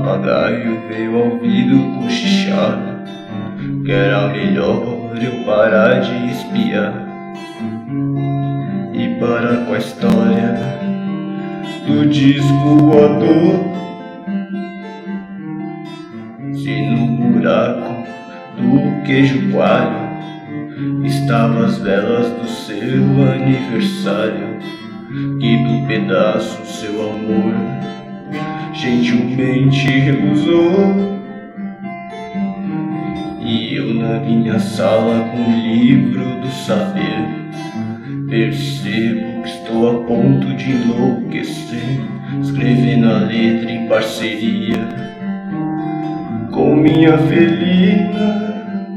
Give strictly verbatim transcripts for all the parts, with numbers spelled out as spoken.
papagaio veio ao ouvido cochichar que era melhor eu parar de espiar e parar com a história do disco voador. Se no buraco do queijo coalho estavam as velas do seu aniversário, que do pedaço seu amor gentilmente recusou. E eu na minha sala com o livro do saber percebo que estou a ponto de enlouquecer, escrevendo a letra em parceria com minha felina.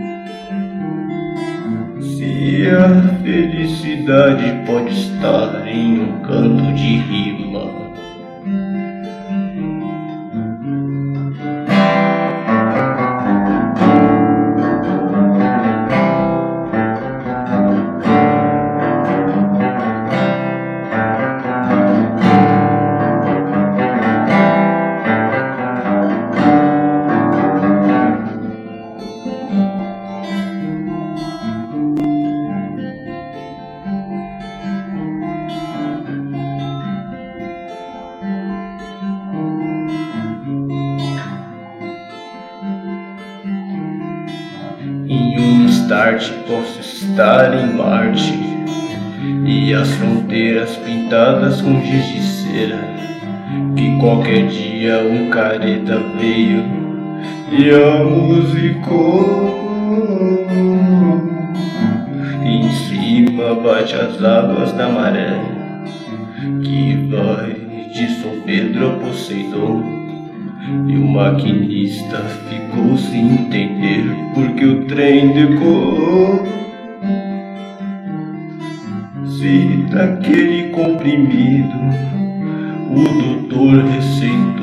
Se a felicidade pode estar em um canto de rima. Em um start posso estar em Marte e as fronteiras pintadas com giz de cera, que qualquer dia um careta veio e a musicou. E em cima bate as águas da maré que vai de São Pedro a Poseidon. E o maquinista ficou sem entender porque o trem decolou. Se daquele comprimido o doutor receitou